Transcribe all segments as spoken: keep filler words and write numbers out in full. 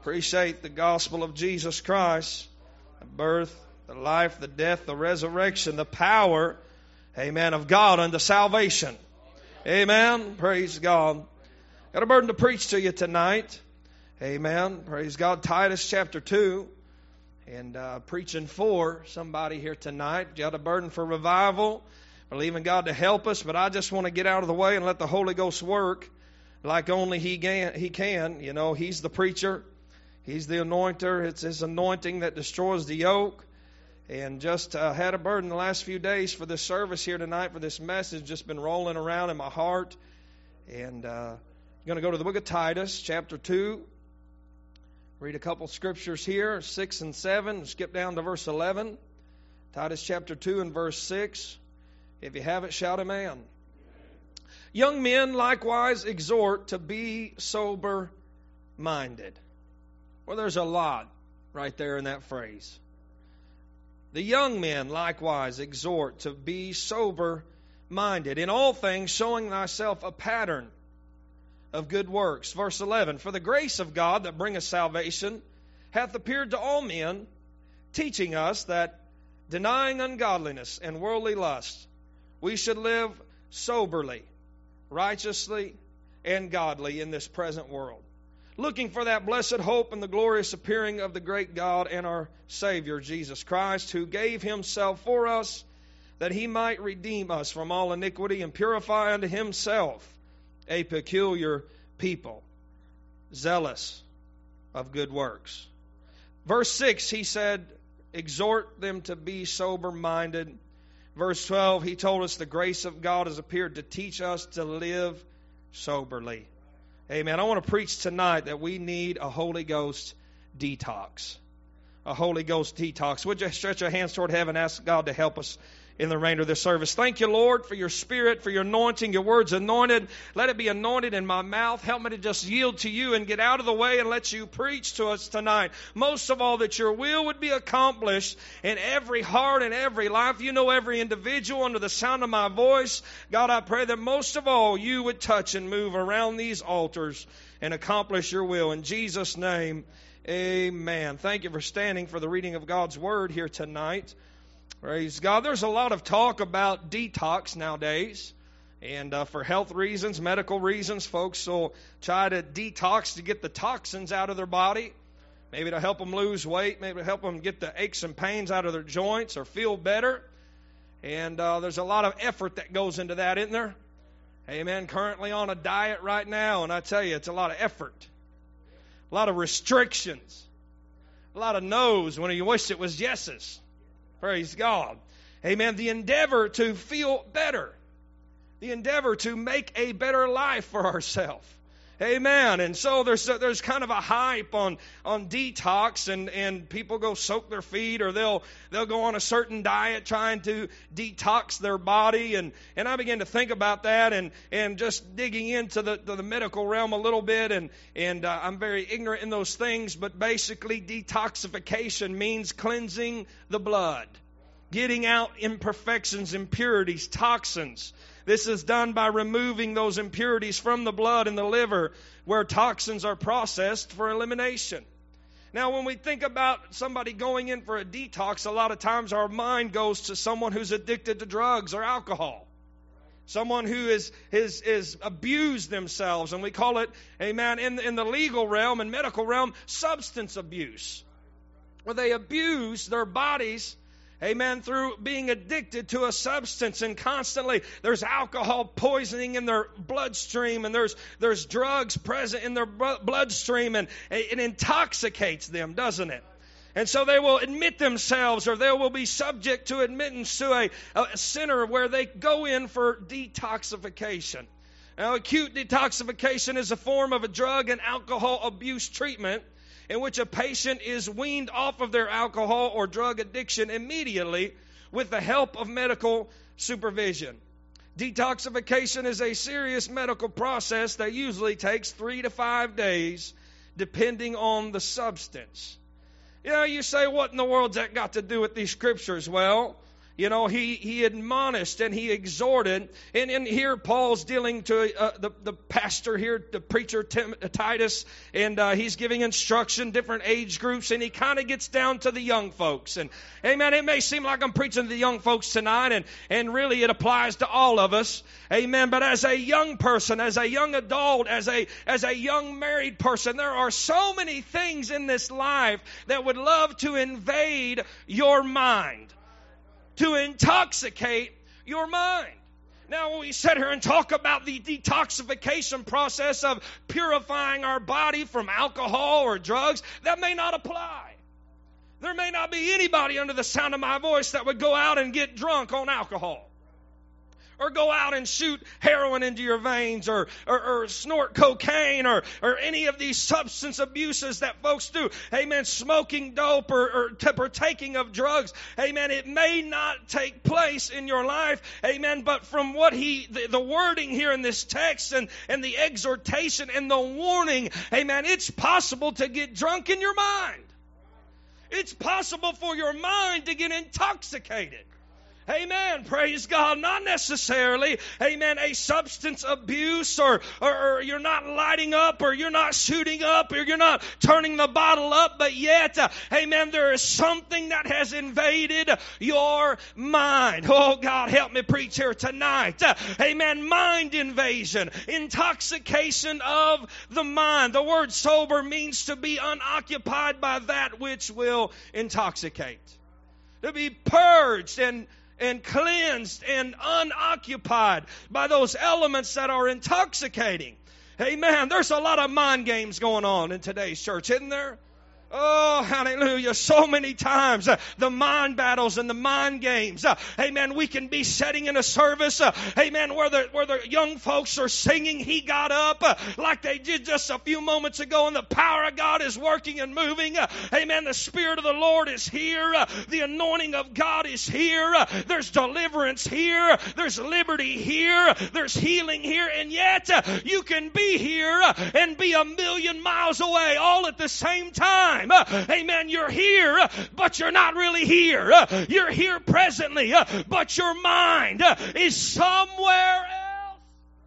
Appreciate the gospel of Jesus Christ, the birth, the life, the death, the resurrection, the power, amen, of God unto salvation. Amen. Praise God. Got a burden to preach to you tonight. Amen. Praise God. Titus chapter two. And uh, preaching for somebody here tonight. You got a burden for revival. Believing God to help us. But I just want to get out of the way and let the Holy Ghost work like only He can. He can. You know, He's the preacher. He's the anointer. It's His anointing that destroys the yoke. And just uh, had a burden the last few days for this service here tonight, for this message. Just been rolling around in my heart. And uh, I'm going to go to the book of Titus, chapter two. Read a couple scriptures here, six and seven. Skip down to verse eleven. Titus chapter two and verse six. If you have it, shout amen. Young men likewise exhort to be sober-minded. Well, there's a lot right there in that phrase. The young men likewise exhort to be sober-minded, in all things showing thyself a pattern of good works. Verse eleven, for the grace of God that bringeth salvation hath appeared to all men, teaching us that, denying ungodliness and worldly lust, we should live soberly, righteously, and godly in this present world, looking for that blessed hope and the glorious appearing of the great God and our Savior, Jesus Christ, who gave Himself for us, that He might redeem us from all iniquity and purify unto Himself a peculiar people, zealous of good works. Verse six, he said, exhort them to be sober-minded. Verse twelve, he told us the grace of God has appeared to teach us to live soberly. Amen. I want to preach tonight that we need a Holy Ghost detox. A Holy Ghost detox. Would you stretch your hands toward heaven and ask God to help us in the remainder of this service? Thank you, Lord, for your Spirit, for your anointing. Your word's anointed. Let it be anointed in my mouth. Help me to just yield to you and get out of the way and let you preach to us tonight. Most of all, that your will would be accomplished in every heart and every life. You know every individual under the sound of my voice. God, I pray that most of all you would touch and move around these altars and accomplish your will. In Jesus' name, amen. Thank you for standing for the reading of God's word here tonight. Praise God. There's a lot of talk about detox nowadays. And uh, for health reasons, medical reasons, folks will try to detox to get the toxins out of their body. Maybe to help them lose weight. Maybe to help them get the aches and pains out of their joints or feel better. And uh, there's a lot of effort that goes into that, isn't there? Amen. Currently on a diet right now, and I tell you, it's a lot of effort. A lot of restrictions. A lot of no's when you wish it was yeses. Praise God. Amen. The endeavor to feel better. The endeavor to make a better life for ourselves. Amen. And so there's there's kind of a hype on on detox, and, and people go soak their feet, or they'll they'll go on a certain diet trying to detox their body. And, and I began to think about that, and, and just digging into the, the, the medical realm a little bit. And, and uh, I'm very ignorant in those things, but basically detoxification means cleansing the blood, getting out imperfections, impurities, toxins. This is done by removing those impurities from the blood and the liver, where toxins are processed for elimination. Now, when we think about somebody going in for a detox, a lot of times our mind goes to someone who's addicted to drugs or alcohol. Someone who is, is, is abused themselves, and we call it, amen, in, in the legal realm and medical realm, substance abuse. Where they abuse their bodies, amen, through being addicted to a substance, and constantly there's alcohol poisoning in their bloodstream, and there's there's drugs present in their bloodstream, and it intoxicates them, doesn't it? And so they will admit themselves, or they will be subject to admittance to a, a center where they go in for detoxification. Now, acute detoxification is a form of a drug and alcohol abuse treatment in which a patient is weaned off of their alcohol or drug addiction immediately with the help of medical supervision. Detoxification is a serious medical process that usually takes three to five days, depending on the substance. You know, you say, what in the world's that got to do with these scriptures? Well, You know, he, he admonished and he exhorted. And, and here Paul's dealing to uh, the, the pastor here, the preacher Tim, uh, Titus, and uh, he's giving instruction, different age groups, and he kind of gets down to the young folks. And, amen, it may seem like I'm preaching to the young folks tonight, and, and really it applies to all of us. Amen. But as a young person, as a young adult, as a, as a young married person, there are so many things in this life that would love to invade your mind, to intoxicate your mind. Now, when we sit here and talk about the detoxification process of purifying our body from alcohol or drugs, that may not apply. There may not be anybody under the sound of my voice that would go out and get drunk on alcohol, or go out and shoot heroin into your veins, or, or, or snort cocaine, or, or any of these substance abuses that folks do. Amen. Smoking dope or, or partaking of drugs. Amen. It may not take place in your life. Amen. But from what he, the, the wording here in this text and, and the exhortation and the warning, amen, it's possible to get drunk in your mind. It's possible for your mind to get intoxicated. Amen. Praise God. Not necessarily, amen, a substance abuse, or, or, or you're not lighting up, or you're not shooting up, or you're not turning the bottle up, but yet, uh, amen, there is something that has invaded your mind. Oh, God, help me preach here tonight. Uh, amen. Mind invasion, intoxication of the mind. The word sober means to be unoccupied by that which will intoxicate. To be purged and and cleansed and unoccupied by those elements that are intoxicating. Amen. There's a lot of mind games going on in today's church, isn't there? Oh, hallelujah. So many times, uh, the mind battles and the mind games. Uh, amen. We can be sitting in a service, uh, amen, where the, where the young folks are singing, He Got Up, uh, like they did just a few moments ago, and the power of God is working and moving. Uh, amen. The Spirit of the Lord is here. Uh, the anointing of God is here. Uh, there's deliverance here. There's liberty here. There's healing here. And yet, uh, you can be here uh, and be a million miles away all at the same time. Uh, amen. You're here, uh, but you're not really here. Uh, you're here presently, uh, but your mind uh, is somewhere else.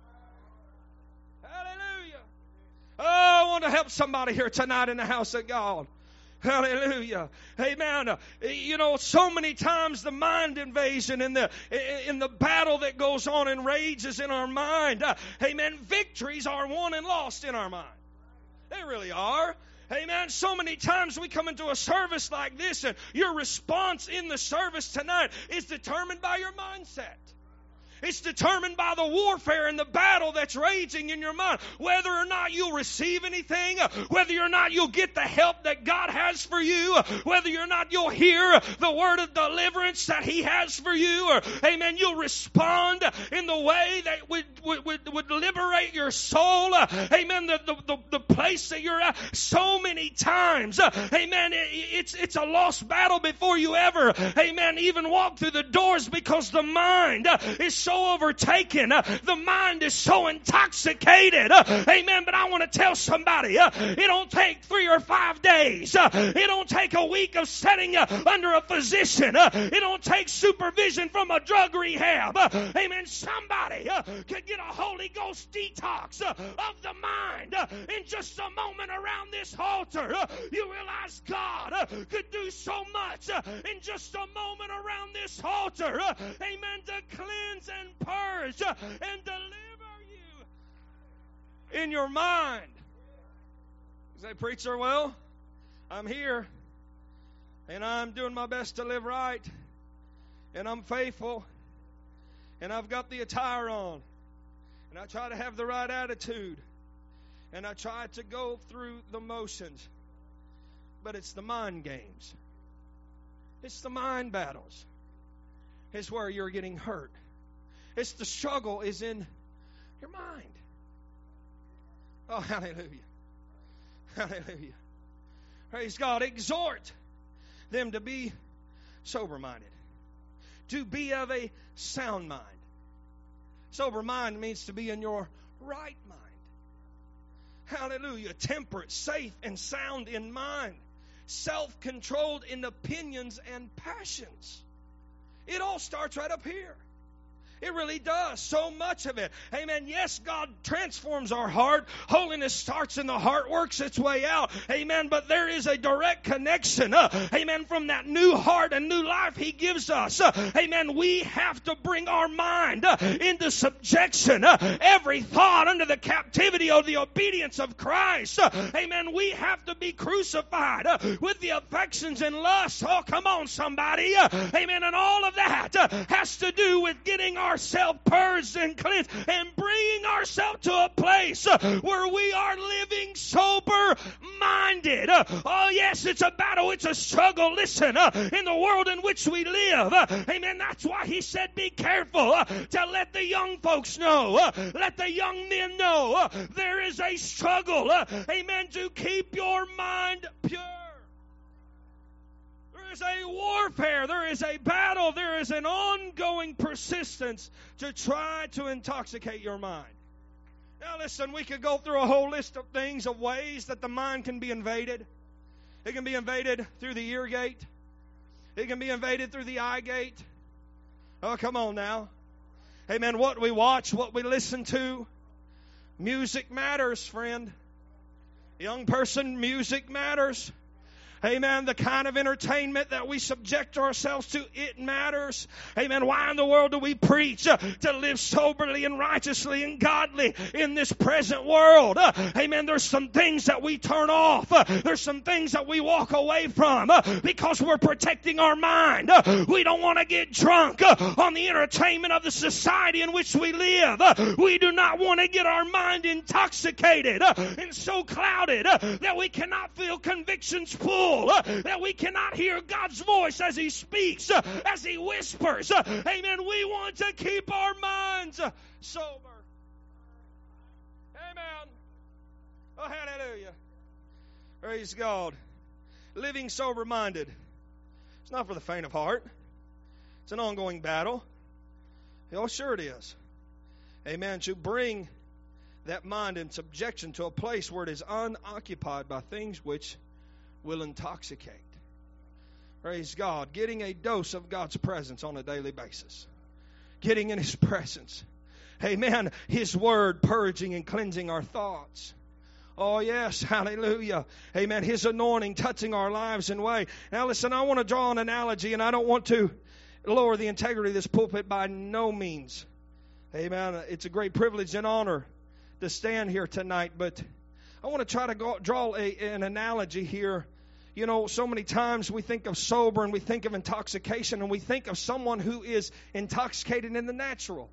Hallelujah. Oh, I want to help somebody here tonight in the house of God. Hallelujah. Amen. Uh, you know, so many times the mind invasion and the in the battle that goes on and rages in our mind. Uh, amen. Victories are won and lost in our mind. They really are. Amen. So many times we come into a service like this, and your response in the service tonight is determined by your mindset. It's determined by the warfare and the battle that's raging in your mind. Whether or not you'll receive anything, whether or not you'll get the help that God has for you, whether or not you'll hear the word of deliverance that He has for you, or, amen, you'll respond in the way that would, would, would, would liberate your soul. Amen, the, the, the, the place that you're at. So many times, amen, it, it's, it's a lost battle before you ever, amen, even walk through the doors, because the mind is so so overtaken. Uh, the mind is so intoxicated. Uh, amen. But I want to tell somebody, uh, it don't take three or five days. Uh, it don't take a week of setting uh, under a physician. Uh, it don't take supervision from a drug rehab. Uh, amen. Somebody uh, can get a Holy Ghost detox uh, of the mind uh, in just a moment around this altar. Uh, you realize God uh, could do so much uh, in just a moment around this altar. Uh, amen. To cleanse and and purge uh, and deliver you in your mind. You say, preacher, well, I'm here and I'm doing my best to live right and I'm faithful and I've got the attire on and I try to have the right attitude and I try to go through the motions. But it's the mind games. It's the mind battles. It's where you're getting hurt. It's the struggle is in your mind. Oh, hallelujah. Hallelujah. Praise God. Exhort them to be sober-minded. To be of a sound mind. Sober mind means to be in your right mind. Hallelujah. Temperate, safe, and sound in mind. Self-controlled in opinions and passions. It all starts right up here. It really does. So much of it. Amen. Yes, God transforms our heart. Holiness starts in the heart, works its way out. Amen. But there is a direct connection. Uh, amen. From that new heart and new life He gives us. Uh, amen. We have to bring our mind uh, into subjection. Uh, every thought under the captivity of the obedience of Christ. Uh, amen. We have to be crucified uh, with the affections and lusts. Oh, come on, somebody. Uh, amen. And all of that uh, has to do with getting our ourselves purged and cleansed and bringing ourselves to a place uh, where we are living sober minded. Uh, oh yes, it's a battle, it's a struggle. Listen, uh, in the world in which we live, uh, amen, that's why He said be careful uh, to let the young folks know, uh, let the young men know uh, there is a struggle, uh, amen, to keep your mind pure. There is a warfare, there is a battle, there is an ongoing persistence to try to intoxicate your mind. Now listen, we could go through a whole list of things, of ways that the mind can be invaded. It can be invaded through the ear gate. It can be invaded through the eye gate. Oh, come on now. Amen. What we watch, what we listen to. Music matters, friend. Young person, music matters. Amen. The kind of entertainment that we subject ourselves to, it matters. Amen. Why in the world do we preach uh, to live soberly and righteously and godly in this present world? Uh, amen. There's some things that we turn off. Uh, there's some things that we walk away from uh, because we're protecting our mind. Uh, we don't want to get drunk uh, on the entertainment of the society in which we live. Uh, we do not want to get our mind intoxicated uh, and so clouded uh, that we cannot feel convictions full. Uh, that we cannot hear God's voice as He speaks, uh, as He whispers. Uh, amen. We want to keep our minds uh, sober. Amen. Oh, hallelujah. Praise God. Living sober-minded. It's not for the faint of heart. It's an ongoing battle. Oh, sure it is. Amen. To bring that mind in subjection to a place where it is unoccupied by things which will intoxicate. Praise God. Getting a dose of God's presence on a daily basis. Getting in His presence. Amen. His Word purging and cleansing our thoughts. Oh yes, hallelujah. Amen. His anointing touching our lives in a way. Now listen, I want to draw an analogy, and I don't want to lower the integrity of this pulpit by no means. Amen. It's a great privilege and honor to stand here tonight, but I want to try to go, draw a, an analogy here. You know, so many times we think of sober and we think of intoxication and we think of someone who is intoxicated in the natural.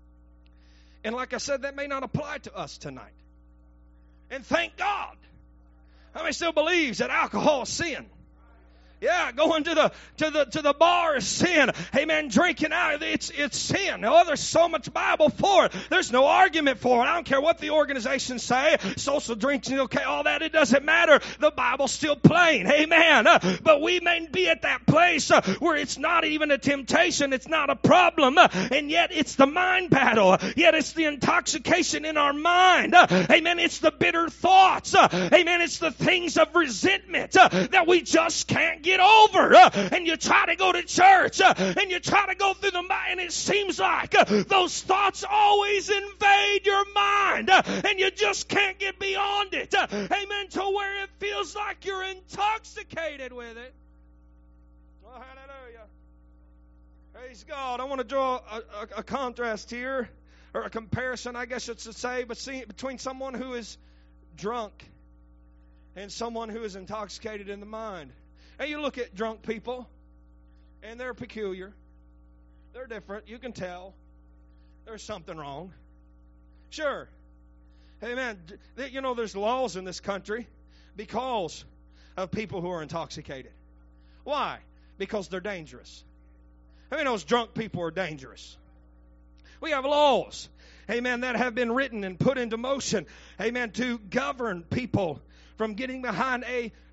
And like I said, that may not apply to us tonight. And thank God. How many still believes that alcohol is sin? Yeah, going to the to the to the bar is sin. Amen. Drinking out, it's it's sin. Oh, there's so much Bible for it. There's no argument for it. I don't care what the organizations say. Social drinking, okay, all that, it doesn't matter. The Bible's still plain. Amen. Uh, but we may be at that place uh, where it's not even a temptation. It's not a problem. Uh, and yet it's the mind battle. Yet it's the intoxication in our mind. Uh, amen. It's the bitter thoughts. Uh, amen. It's the things of resentment uh, that we just can't get over, uh, and you try to go to church, uh, and you try to go through the mind, and it seems like uh, those thoughts always invade your mind, uh, and you just can't get beyond it. Uh, amen. To where it feels like you're intoxicated with it. Oh, hallelujah. Praise God. I want to draw a, a, a contrast here, or a comparison, I guess it's to say, but see, between someone who is drunk and someone who is intoxicated in the mind. And you look at drunk people, and they're peculiar. They're different. You can tell there's something wrong. Sure. Amen. You know, there's laws in this country because of people who are intoxicated. Why? Because they're dangerous. I mean, those drunk people are dangerous. We have laws, amen, that have been written and put into motion, amen, to govern people from getting behind a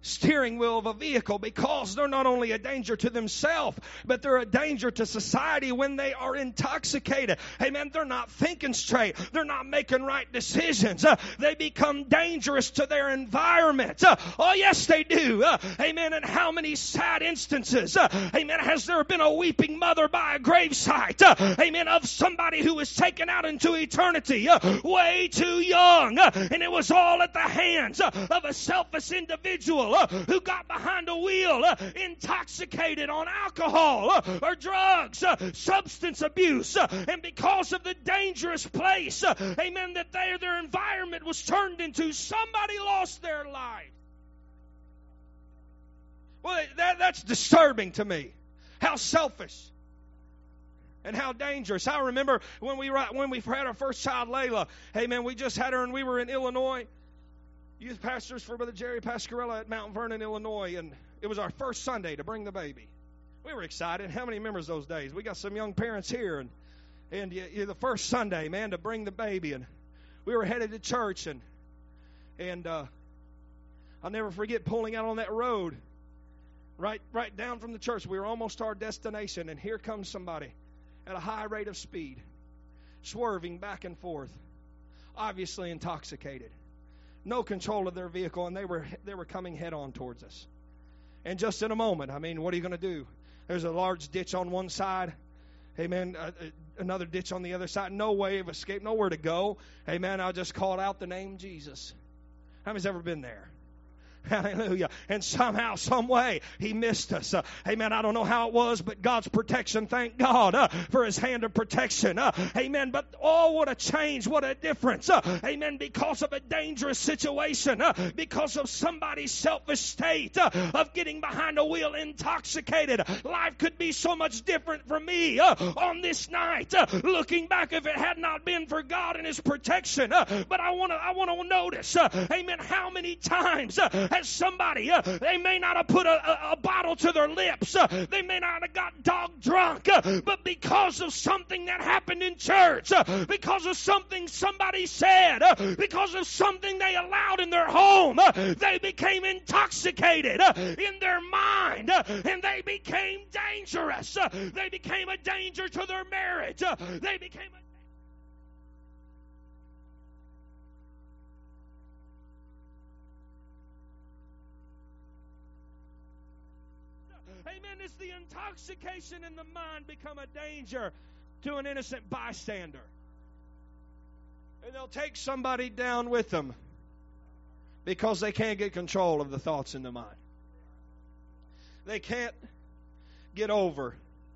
steering wheel of a vehicle, because they're not only a danger to themselves, but they're a danger to society when they are intoxicated. Amen. They're not thinking straight. They're not making right decisions. Uh, they become dangerous to their environment. Uh, oh, yes, they do. Uh, amen. And how many sad instances, uh, amen, has there been a weeping mother by a gravesite, uh, amen, of somebody who was taken out into eternity uh, way too young. Uh, and it was all at the hands uh, of a selfish individual Uh, who got behind a wheel uh, intoxicated on alcohol uh, or drugs, uh, substance abuse, uh, and because of the dangerous place, uh, amen, that they, their environment was turned into, somebody lost their life. Well, that, that's disturbing to me. How selfish and how dangerous. I remember when we when we had our first child, Layla. Amen. We just had her, and we were in Illinois. Youth pastors for Brother Jerry Pascarella at Mount Vernon, Illinois, and it was our first Sunday to bring the baby. We were excited. How many remembers those days? We got some young parents here, and and you, you, the first Sunday, man, to bring the baby, and we were headed to church, and and uh, I'll never forget pulling out on that road, right right down from the church. We were almost to our destination, and here comes somebody at a high rate of speed, swerving back and forth, obviously intoxicated. No control of their vehicle, and they were they were coming head on towards us. And just in a moment, I mean, what are you going to do? There's a large ditch on one side, amen, uh, another ditch on the other side. No way of escape, nowhere to go. Amen, I just called out the name Jesus. How many's ever been there? Hallelujah. And somehow, some way, he missed us. Uh, amen. I don't know how it was, but God's protection, thank God uh, for his hand of protection. Uh, amen. But oh, what a change, what a difference. Uh, amen. Because of a dangerous situation, uh, because of somebody's selfish state uh, of getting behind a wheel intoxicated. Life could be so much different for me uh, on this night. Uh, looking back, if it had not been for God and his protection. Uh, but I want to I want to notice, uh, amen, how many times uh, as somebody, uh, they may not have put a, a, a bottle to their lips. Uh, they may not have got dog drunk. Uh, but because of something that happened in church, uh, because of something somebody said, uh, because of something they allowed in their home, uh, they became intoxicated uh, in their mind. Uh, and they became dangerous. Uh, they became a danger to their marriage. Uh, they became a Amen. It's the intoxication in the mind become a danger to an innocent bystander. And they'll take somebody down with them because they can't get control of the thoughts in the mind. They can't get over.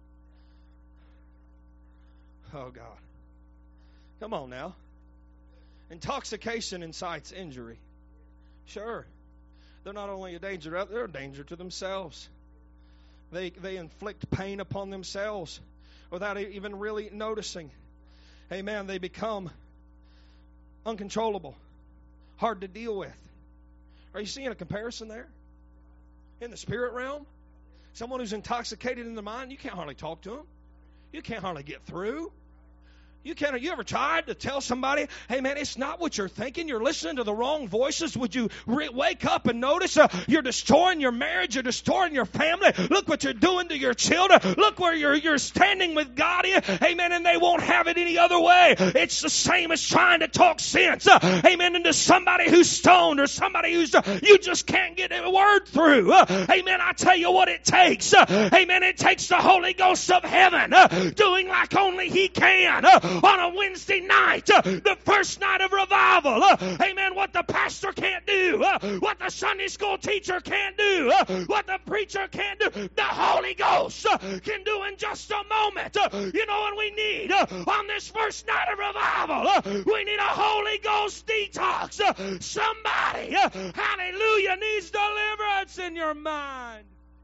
Oh, God. Come on now. Intoxication incites injury. Sure. They're not only a danger to others, they're a danger to themselves. They they inflict pain upon themselves without even really noticing. Amen. They become uncontrollable, hard to deal with. Are you seeing a comparison there? In the spirit realm? Someone who's intoxicated in the mind, you can't hardly talk to them. You can't hardly get through. You can't. You ever tried to tell somebody, hey man, it's not what you're thinking. You're listening to the wrong voices. Would you re- wake up and notice uh, you're destroying your marriage? You're destroying your family. Look what you're doing to your children. Look where you're you're standing with God here. Amen. And they won't have it any other way. It's the same as trying to talk sense. Uh, amen. Into somebody who's stoned or somebody who's uh, you just can't get a word through. Uh, amen. I tell you what it takes. Uh, amen. It takes the Holy Ghost of heaven uh, doing like only He can. Uh, on a Wednesday night, uh, the first night of revival. Uh, amen. What the pastor can't do, uh, what the Sunday school teacher can't do, uh, what the preacher can't do, the Holy Ghost uh, can do in just a moment. Uh, you know what we need uh, on this first night of revival? Uh, we need a Holy Ghost detox. Uh, somebody, uh, hallelujah, needs deliverance in your mind.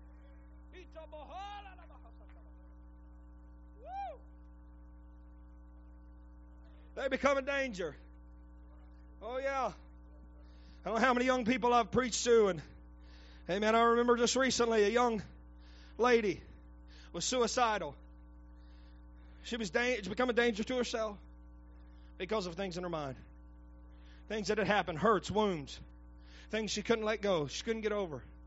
They become a danger. Oh, yeah. I don't know how many young people I've preached to. And, hey, man, I remember just recently a young lady was suicidal. She was da- she become a danger to herself because of things in her mind. Things that had happened, hurts, wounds, things she couldn't let go, she couldn't get over.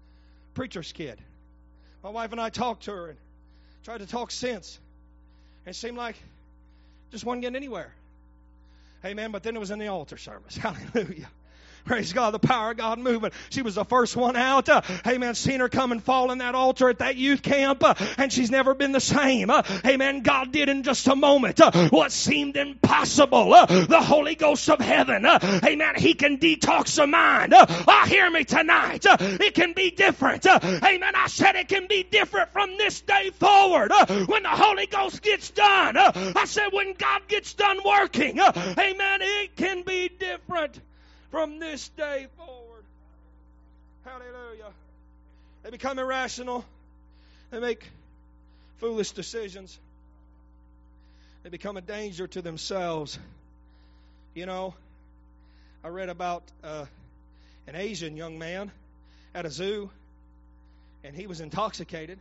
preacher's kid. My wife and I talked to her and tried to talk sense. And it seemed like just wasn't getting anywhere. Amen. But then it was in the altar service. Hallelujah. Praise God, the power of God moving. She was the first one out. Uh, amen. Seen her come and fall in that altar at that youth camp, uh, and she's never been the same. Uh, amen. God did in just a moment uh, what seemed impossible. Uh, the Holy Ghost of heaven. Uh, amen. He can detox a mind. Uh, oh, hear me tonight. Uh, it can be different. Uh, amen. I said it can be different from this day forward. Uh, when the Holy Ghost gets done. Uh, I said when God gets done working. Uh, amen. It can be different. From this day forward. Hallelujah. They become irrational. They make foolish decisions. They become a danger to themselves. You know, I read about uh, an Asian young man at a zoo, and he was intoxicated.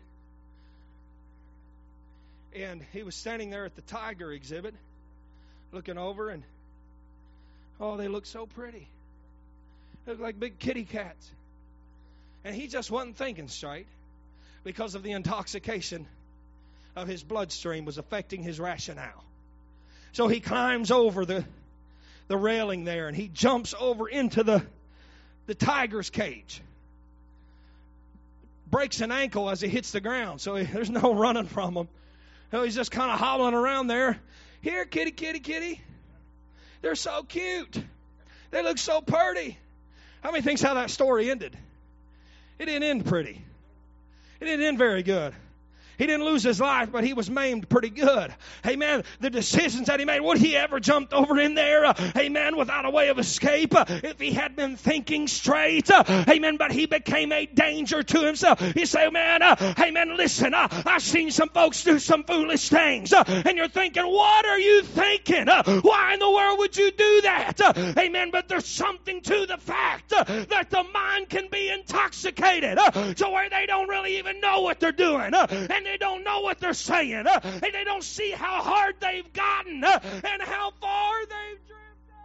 And he was standing there at the tiger exhibit, looking over, and oh, they look so pretty. They look like big kitty cats. And he just wasn't thinking straight because of the intoxication of his bloodstream was affecting his rationale. So he climbs over the the railing there and he jumps over into the the tiger's cage. Breaks an ankle as he hits the ground, so he, there's no running from him. So he's just kind of hobbling around there. Here, kitty, kitty, kitty. They're so cute. They look so pretty. How many thinks how that story ended? It didn't end pretty. It didn't end very good. He didn't lose his life, but he was maimed pretty good. Amen. The decisions that he made, would he ever jumped over in there, uh, amen, without a way of escape, uh, if he had been thinking straight, uh, amen, but he became a danger to himself. You say, man, uh, amen, listen, uh, I've seen some folks do some foolish things, uh, and you're thinking, what are you thinking? Uh, why in the world would you do that? Uh, amen, but there's something to the fact uh, that the mind can be intoxicated uh, to where they don't really even know what they're doing, uh, and they don't know what they're saying, uh, and they don't see how hard they've gotten uh, and how far they've drifted.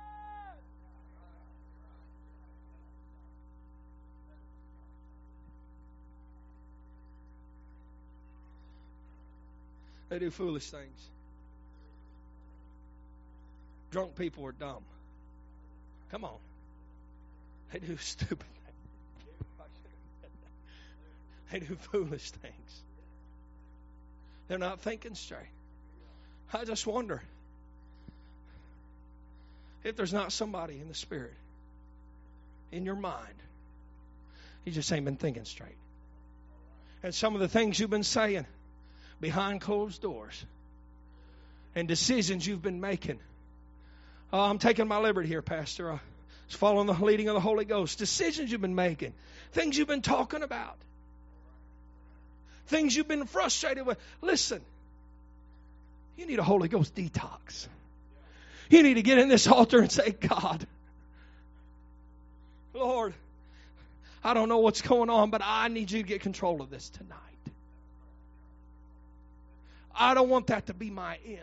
They do foolish things. Drunk people are dumb. Come on. They do stupid things. They do foolish things. They're not thinking straight. I just wonder if there's not somebody in the Spirit, in your mind, you just ain't been thinking straight. And some of the things you've been saying behind closed doors and decisions you've been making. Oh, I'm taking my liberty here, Pastor. I was following the leading of the Holy Ghost. Decisions you've been making. Things you've been talking about. Things you've been frustrated with. Listen, you need a Holy Ghost detox. You need to get in this altar and say, God, Lord, I don't know what's going on, but I need you to get control of this tonight. I don't want that to be my end.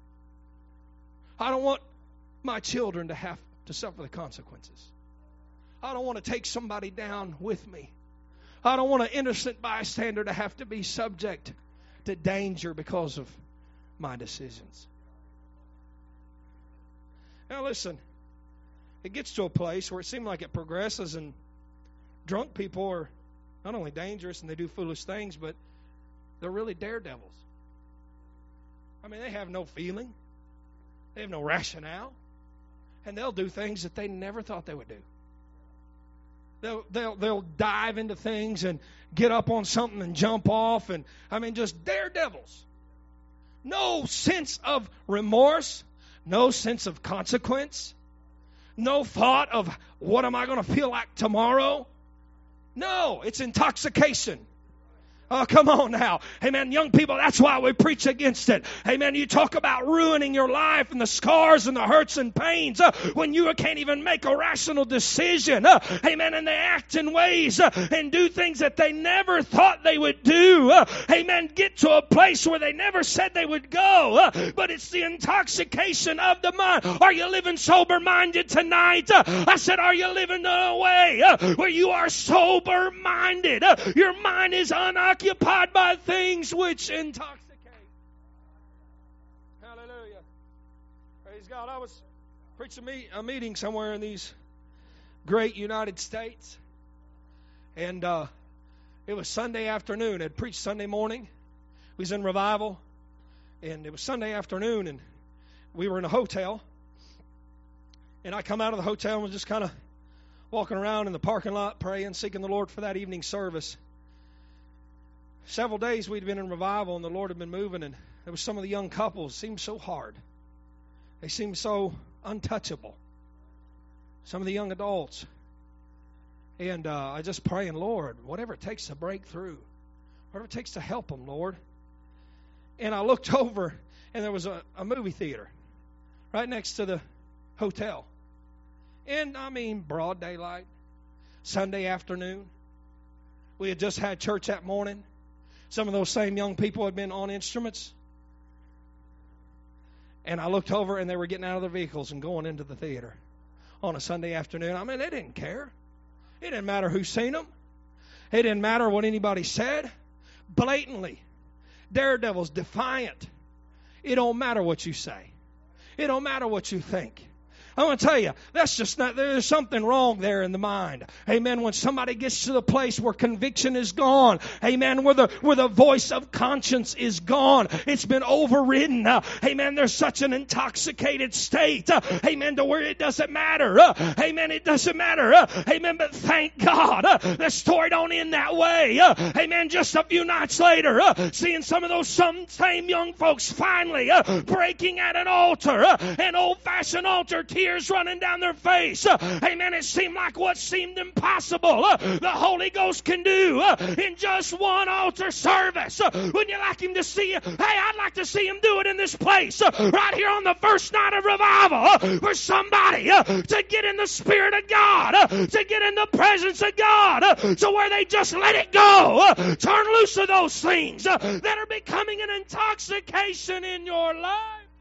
I don't want my children to have to suffer the consequences. I don't want to take somebody down with me. I don't want an innocent bystander to have to be subject to danger because of my decisions. Now listen, it gets to a place where it seems like it progresses and drunk people are not only dangerous and they do foolish things, but they're really daredevils. I mean, they have no feeling. They have no rationale. And they'll do things that they never thought they would do. They'll, they'll, they'll dive into things and get up on something and jump off. And I mean, just daredevils. No sense of remorse. No sense of consequence. No thought of what am I going to feel like tomorrow. No, it's intoxication. Oh, come on now. Amen. Young people, that's why we preach against it. Amen. You talk about ruining your life and the scars and the hurts and pains uh, when you can't even make a rational decision. Uh, amen. And they act in ways uh, and do things that they never thought they would do. Uh, amen. Get to a place where they never said they would go. Uh, but it's the intoxication of the mind. Are you living sober-minded tonight? Uh, I said, are you living in a way uh, where you are sober-minded? Uh, your mind is unoccupied. Occupied by things which intoxicate. Hallelujah. Praise God. I was preaching a meeting somewhere in these great United States. And uh, it was Sunday afternoon. I'd preached Sunday morning. We was in revival. And it was Sunday afternoon. And we were in a hotel. And I come out of the hotel and was just kind of walking around in the parking lot praying, seeking the Lord for that evening service. Several days we'd been in revival and the Lord had been moving, and there was some of the young couples seemed so hard. They seemed so untouchable. Some of the young adults. And uh, I just praying, Lord, whatever it takes to break through, whatever it takes to help them, Lord. And I looked over, and there was a, a movie theater right next to the hotel. And, I mean, broad daylight, Sunday afternoon. We had just had church that morning. Some of those same young people had been on instruments. And I looked over, and they were getting out of their vehicles and going into the theater on a Sunday afternoon. I mean, they didn't care. It didn't matter who seen them. It didn't matter what anybody said. Blatantly. Daredevils, defiant. It don't matter what you say. It don't matter what you think. I'm going to tell you, that's just not, there's something wrong there in the mind. Amen. When somebody gets to the place where conviction is gone. Amen. Where the, where the voice of conscience is gone. It's been overridden. Uh, amen. There's such an intoxicated state. Uh, amen. To where it doesn't matter. Uh, amen. It doesn't matter. Uh, amen. But thank God. Uh, the story don't end that way. Uh, amen. Just a few nights later, uh, seeing some of those some same young folks finally uh, breaking at an altar. Uh, an old-fashioned altar, tears running down their face. Uh, amen. It seemed like what seemed impossible. Uh, the Holy Ghost can do uh, in just one altar service. Uh, wouldn't you like Him to see you? Hey, I'd like to see Him do it in this place. Uh, right here on the first night of revival. Uh, for somebody uh, to get in the Spirit of God. Uh, to get in the presence of God. Uh, to where they just let it go. Uh, turn loose of those things uh, that are becoming an intoxication in your life.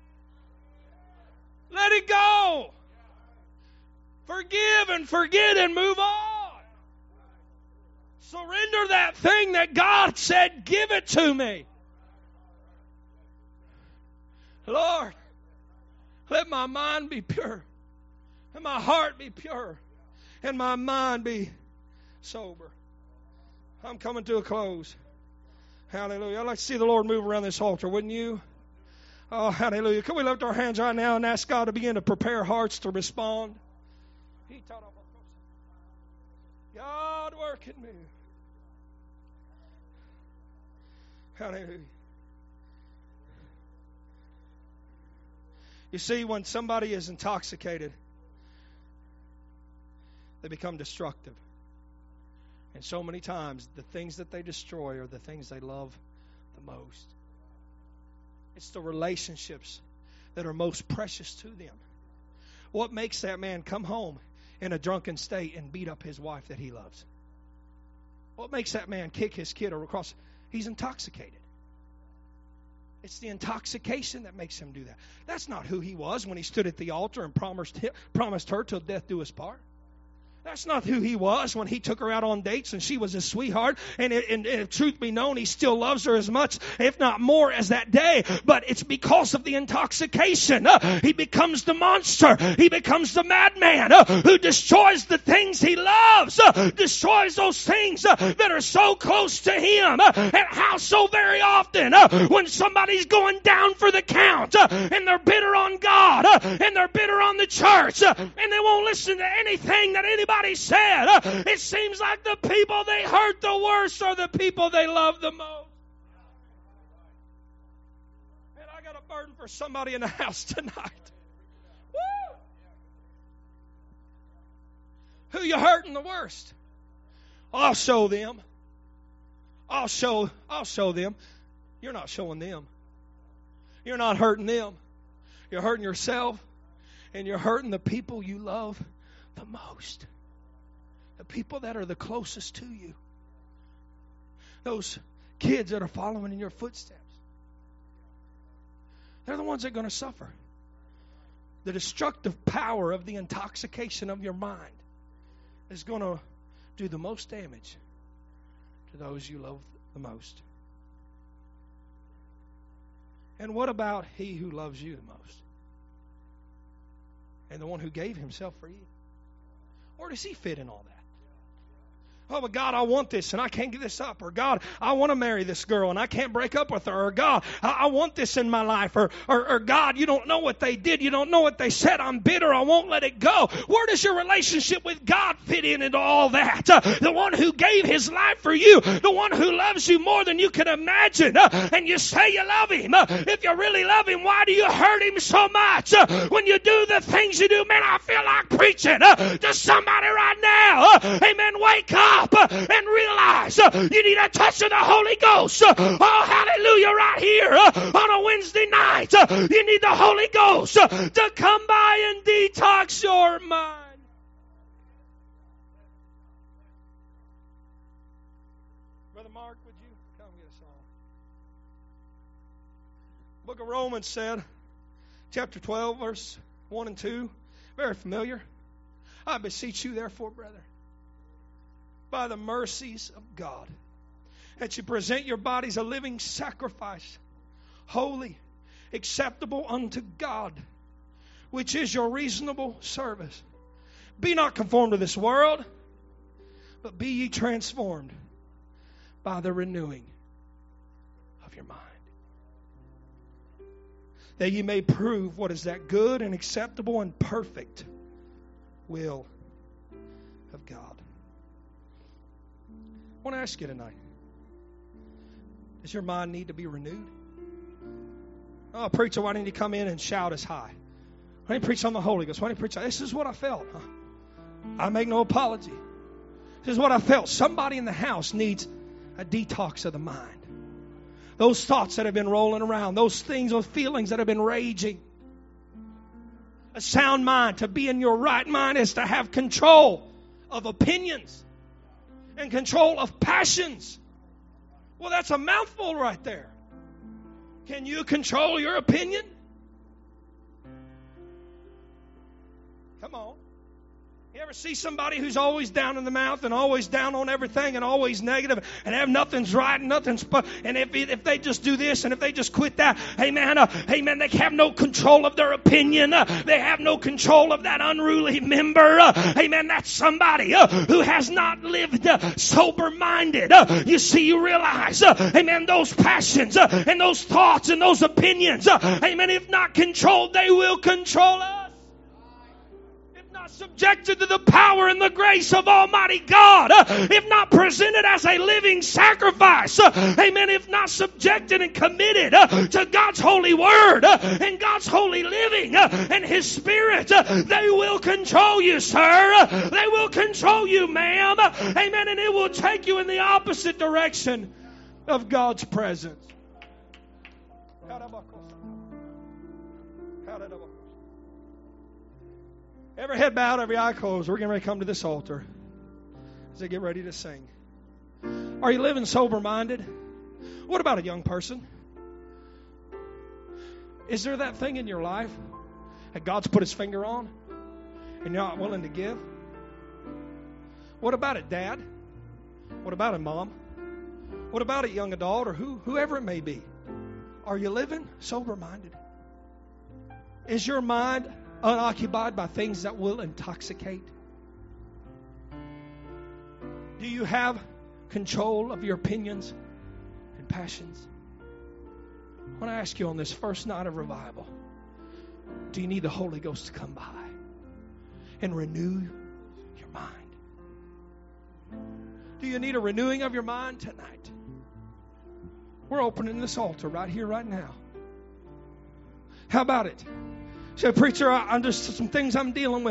Let it go. Forgive and forget and move on. Surrender that thing that God said, give it to me. Lord, let my mind be pure. Let my heart be pure. And my mind be sober. I'm coming to a close. Hallelujah. I'd like to see the Lord move around this altar, wouldn't you? Oh, hallelujah. Can we lift our hands right now and ask God to begin to prepare hearts to respond? God, work in me. Hallelujah. You see, when somebody is intoxicated, they become destructive. And so many times, the things that they destroy are the things they love the most. It's the relationships that are most precious to them. What makes that man come home in a drunken state and beat up his wife that he loves? What makes that man kick his kid across? He's intoxicated. It's the intoxication that makes him do that. That's not who he was when he stood at the altar and promised promised her till death do us part. That's not who he was when he took her out on dates and she was his sweetheart. And, it, and, and if truth be known, he still loves her as much, if not more, as that day. But it's because of the intoxication. Uh, he becomes the monster. He becomes the madman uh, who destroys the things he loves. Uh, destroys those things uh, that are so close to him. Uh, and how so very often uh, when somebody's going down for the count uh, and they're bitter on God uh, and they're bitter on the church uh, and they won't listen to anything that anybody said. Uh, it seems like the people they hurt the worst are the people they love the most. And I got a burden for somebody in the house tonight. Woo! Who you hurting the worst? I'll show them. I'll I'll show, I'll show them. You're not showing them. You're not hurting them. You're hurting yourself, and you're hurting the people you love the most. The people that are the closest to you. Those kids that are following in your footsteps. They're the ones that are going to suffer. The destructive power of the intoxication of your mind is going to do the most damage to those you love the most. And what about he who loves you the most? And the one who gave himself for you? Where does he fit in all that? Oh, but God, I want this and I can't give this up. Or God, I want to marry this girl and I can't break up with her. Or God, I, I want this in my life. Or, or, or God, you don't know what they did. You don't know what they said. I'm bitter. I won't let it go. Where does your relationship with God fit in into all that? Uh, the one who gave his life for you. The one who loves you more than you can imagine. Uh, and you say you love him. Uh, if you really love him, why do you hurt him so much? Uh, when you do the things you do, man, I feel like preaching uh, to somebody right now. Uh, amen. Wake up. Up and realize uh, you need a touch of the Holy Ghost. Uh, oh, hallelujah, right here uh, on a Wednesday night. Uh, you need the Holy Ghost uh, to come by and detox your mind. Brother Mark, would you come get a song? Book of Romans said, chapter twelve, verse one and two, very familiar. I beseech you, therefore, brethren, by the mercies of God, that you present your bodies a living sacrifice, holy, acceptable unto God, which is your reasonable service. Be not conformed to this world, but be ye transformed by the renewing of your mind, that ye may prove what is that good and acceptable and perfect will of God. I want to ask you tonight, does your mind need to be renewed? Oh, preacher, why didn't you come in and shout as high? Why didn't you preach on the Holy Ghost? Why didn't you preach? This is what I felt. Huh? I make no apology. This is what I felt. Somebody in the house needs a detox of the mind. Those thoughts that have been rolling around, those things, those feelings that have been raging. A sound mind, to be in your right mind, is to have control of opinions and control of passions. Well, that's a mouthful right there. Can you control your opinion? Come on. You ever see somebody who's always down in the mouth and always down on everything and always negative and have nothing's right and nothing's... And if if they just do this and if they just quit that, amen, uh, amen, they have no control of their opinion. Uh, they have no control of that unruly member. Uh, amen, that's somebody uh, who has not lived uh, sober-minded. Uh, you see, you realize, uh, amen, those passions uh, and those thoughts and those opinions, uh, amen, if not controlled, they will control us. Subjected to the power and the grace of Almighty God, uh, if not presented as a living sacrifice, uh, amen, if not subjected and committed uh, to God's holy word uh, and God's holy living uh, and His Spirit, uh, they will control you, sir. Uh, they will control you, ma'am. Uh, amen, and it will take you in the opposite direction of God's presence. Every head bowed, every eye closed. We're getting ready to come to this altar as they get ready to sing. Are you living sober-minded? What about a young person? Is there that thing in your life that God's put His finger on and you're not willing to give? What about it, Dad? What about it, Mom? What about it, young adult, or who, whoever it may be? Are you living sober-minded? Is your mind unoccupied by things that will intoxicate? Do you have control of your opinions and passions? I want to ask you on this first night of revival, do you need the Holy Ghost to come by and renew your mind? Do you need a renewing of your mind tonight? We're opening this altar right here, right now. How about it? Say, preacher, I, I'm just some things I'm dealing with.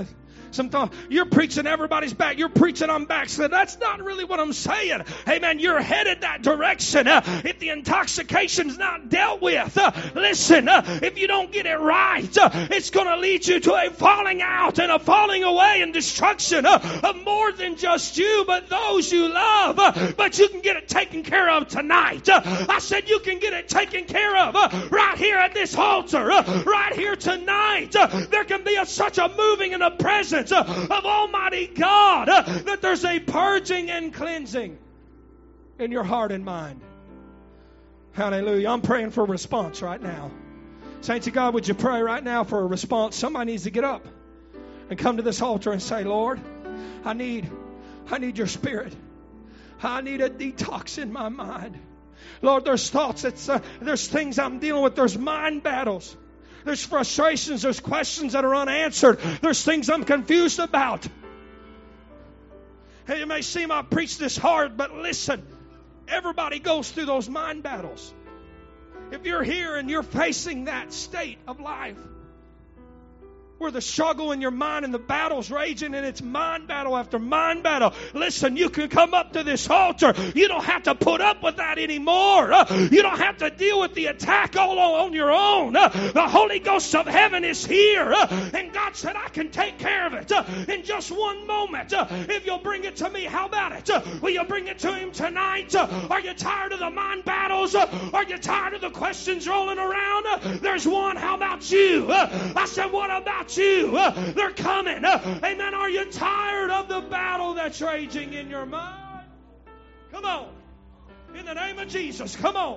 Some thought, you're preaching everybody's back. You're preaching I'm backslid. That's not really what I'm saying. Amen. You're headed that direction. Uh, if the intoxication's not dealt with, uh, listen, uh, if you don't get it right, uh, it's going to lead you to a falling out and a falling away and destruction uh, of more than just you, but those you love. Uh, but you can get it taken care of tonight. Uh, I said you can get it taken care of uh, right here at this altar, uh, right here tonight. Uh, there can be a, such a moving and a presence uh, of Almighty God uh, that there's a purging and cleansing in your heart and mind. Hallelujah. I'm praying for a response right now. Saints of God, would you pray right now for a response? Somebody needs to get up and come to this altar and say, Lord, I need, I need your Spirit. I need a detox in my mind. Lord, there's thoughts, it's, uh, there's things I'm dealing with, there's mind battles. There's frustrations. There's questions that are unanswered. There's things I'm confused about. Hey, it may seem I preach this hard, but listen. Everybody goes through those mind battles. If you're here and you're facing that state of life, where the struggle in your mind and the battle's raging and it's mind battle after mind battle. Listen, you can come up to this altar. You don't have to put up with that anymore. Uh, you don't have to deal with the attack all on your own. Uh, the Holy Ghost of heaven is here. Uh, and God said, I can take care of it uh, in just one moment. Uh, if you'll bring it to me, how about it? Uh, will you bring it to Him tonight? Uh, are you tired of the mind battles? Uh, are you tired of the questions rolling around? Uh, there's one. How about you? Uh, I said, what about you? Uh, they're coming. Uh, amen. Are you tired of the battle that's raging in your mind? Come on. In the name of Jesus. Come on.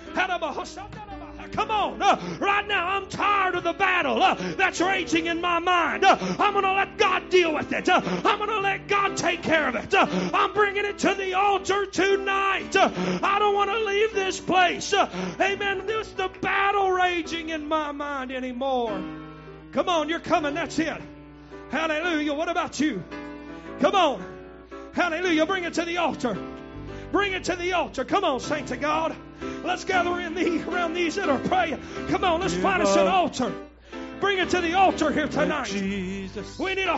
Come on. Uh, right now, I'm tired of the battle uh, that's raging in my mind. Uh, I'm going to let God deal with it. Uh, I'm going to let God take care of it. Uh, I'm bringing it to the altar tonight. Uh, I don't want to leave this place. Uh, amen. This is the battle raging in my mind anymore. Come on, you're coming. That's it. Hallelujah. What about you? Come on. Hallelujah. Bring it to the altar. Bring it to the altar. Come on, saints of God. Let's gather in the, around these that are praying. Come on, let's find us an altar. Bring it to the altar here tonight. We need a